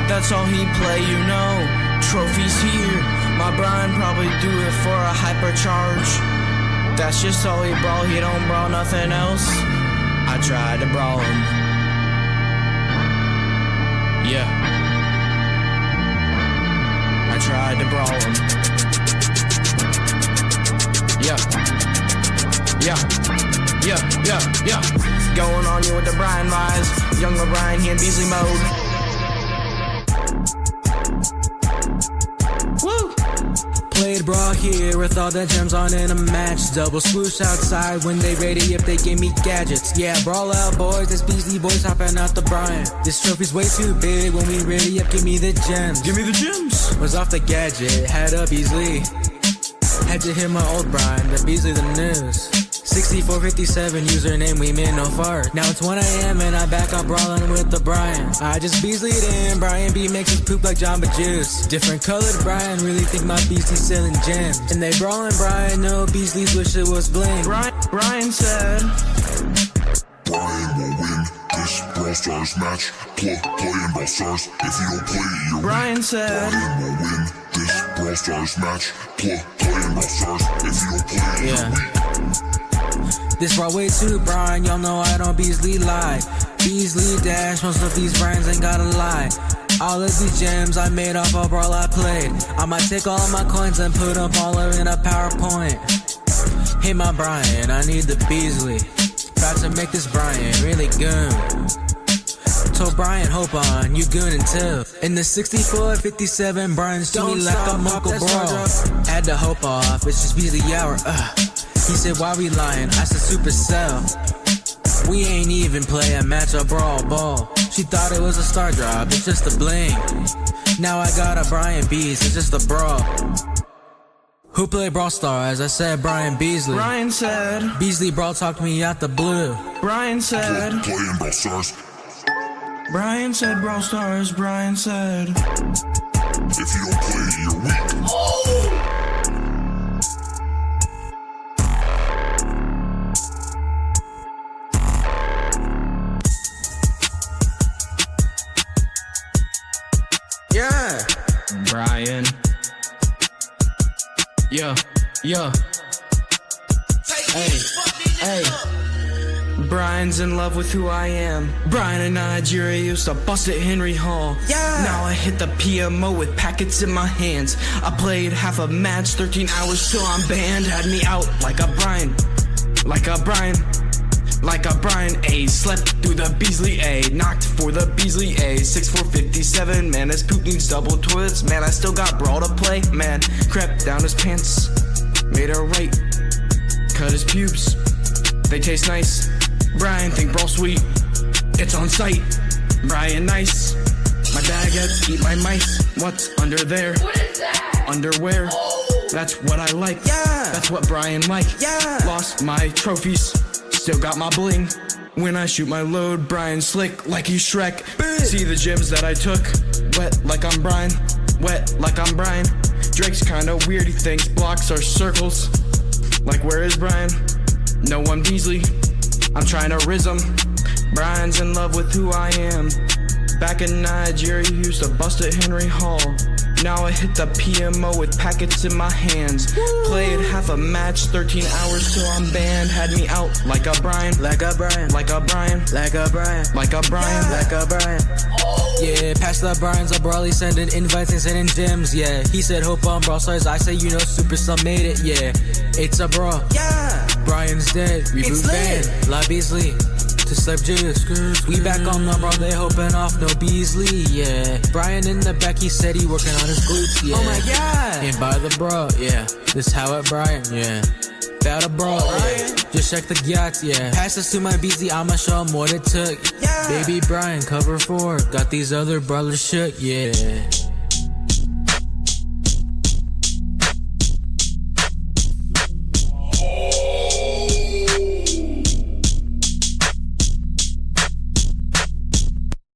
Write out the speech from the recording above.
that's all he play, you know. Trophies here, my Brian probably do it for a hypercharge. That's just all he brawl, he don't brawl nothing else. I tried to brawl him. Yeah, I tried to brawl him. Yeah. Going on you with the Brian vibes. Younger Brian, he in Beasley mode. Woo! Played brawl here with all the gems on in a match. Double swoosh outside when they ready if they give me gadgets. Yeah, brawl out boys, this Beasley boys hopping out the Brian. This trophy's way too big when we ready up, give me the gems. Give me the gems. Was off the gadget, had a Beasley. Had to hit my old Brian, the Beasley the news. 6457 username, we meant no fart. Now it's 1 AM and I'm back up brawling with the Brian. I just Beasley'd in, Brian B makes his poop like Jamba Juice. Different colored Brian, really think my Beasley's selling gems. And they brawling Brian, no Beasley's wish it was bling. Brian said Brian will win this Brawl Stars match. Playing Brawl Stars. If you don't play it, you're Brian said Brian will win this Brawl Stars match. Playing Brawl Stars. If you don't play it, you're weak. This brawl way too Brian, y'all know I don't Beasley lie. Beasley dash, most of these Brians ain't gotta lie. All of these gems I made off a brawl I played. I might take all of my coins and put them all in a PowerPoint. Hey my Brian, I need the Beasley. About to make this Brian really goon. Told Brian, hope on, you goonin' too. In the 64-57, Brian's to me like a Uncle Brawl. Had to hope off, it's just Beasley hour, He said, why we lying? I said, Supercell. We ain't even play a match or brawl ball. She thought it was a star drop, it's just a bling. Now I got a Brian Bees, it's just a brawl. Who played Brawl Stars? I said Brian Beasley. Brian said Beasley Brawl talked me out the blue. Brian said Playing Brawl Stars. Brian said Brawl Stars. Brian said if you don't play it, you're weak. yeah, Brian. Yeah. Hey. Brian's in love with who I am. Brian in Nigeria used to bust at Henry Hall. Yeah. Now I hit the PMO with packets in my hands. I played half a match, 13 hours till I'm banned. Had me out like a Brian. A. Slept through the Beasley A. Knocked for the Beasley A. 6457, man, this poop needs double toilets. Man, I still got brawl to play. Man, crept down his pants. Made her right. Cut his pubes. They taste nice. Brian think brawl sweet. It's on sight. Brian nice. My baguettes eat my mice. What's under there? What is that? Underwear. Oh. That's what I like. Yeah. That's what Brian like. Yeah. Lost my trophies. Still got my bling. When I shoot my load, Brian slick like he's Shrek. See the gems that I took. Wet like I'm Brian. Wet like I'm Brian. Drake's kinda weird, he thinks blocks are circles. Like where is Brian? No one Beasley. I'm trying to riz him. Brian's in love with who I am. Back in Nigeria, he used to bust at Henry Hall. Now I hit the PMO with packets in my hands. Woo. Played half a match, 13 hours till I'm banned. Had me out like a Brian. Like a Brian. Like a Brian. Like a Brian. Like a Brian. Like a Brian. Yeah, past the Brian's a brawly sending invites and sending gems. Yeah, he said hope on Brawl Stars. I say Supercell made it. Yeah, it's a brawl. Yeah. Brian's dead. Reboot ban. La Beasley. To slip juice. We back on the brawl. They hoping off no Beasley. Yeah. Brian in the back. He said he working on his glutes. Yeah. Oh my god. And by the brawl. Yeah. This how it Brian. Yeah. About a brawl, yeah. Just check the yachts, yeah. Pass this to my Beasley, I'ma show him what it took. Yeah. Baby Brian, cover 4. Got these other brothers shook, yeah.